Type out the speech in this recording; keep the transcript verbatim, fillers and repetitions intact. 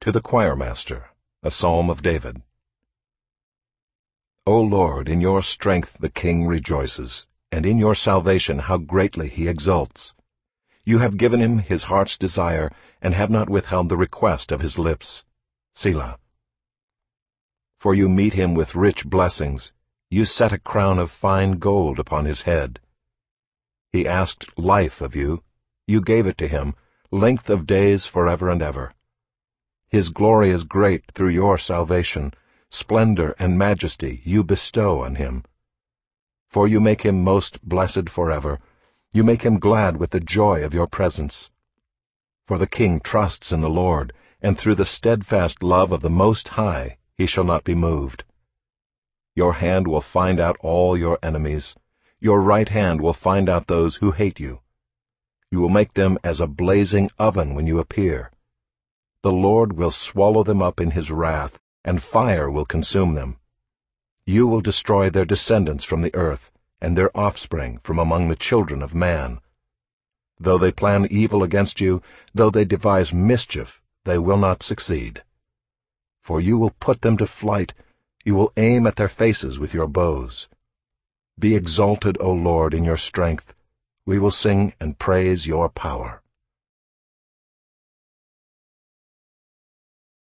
To the choirmaster, a psalm of David. O Lord, in your strength the king rejoices, and in your salvation how greatly he exults. You have given him his heart's desire, and have not withheld the request of his lips. Selah. For you meet him with rich blessings. You set a crown of fine gold upon his head. He asked life of you. You gave it to him, length of days forever and ever. His glory is great through your salvation. Splendor and majesty you bestow on him. For you make him most blessed forever. You make him glad with the joy of your presence. For the king trusts in the Lord, and through the steadfast love of the Most High he shall not be moved. Your hand will find out all your enemies. Your right hand will find out those who hate you. You will make them as a blazing oven when you appear. The Lord will swallow them up in his wrath, and fire will consume them. You will destroy their descendants from the earth, and their offspring from among the children of man. Though they plan evil against you, though they devise mischief, they will not succeed. For you will put them to flight, you will aim at their faces with your bows. Be exalted, O Lord, in your strength. We will sing and praise your power.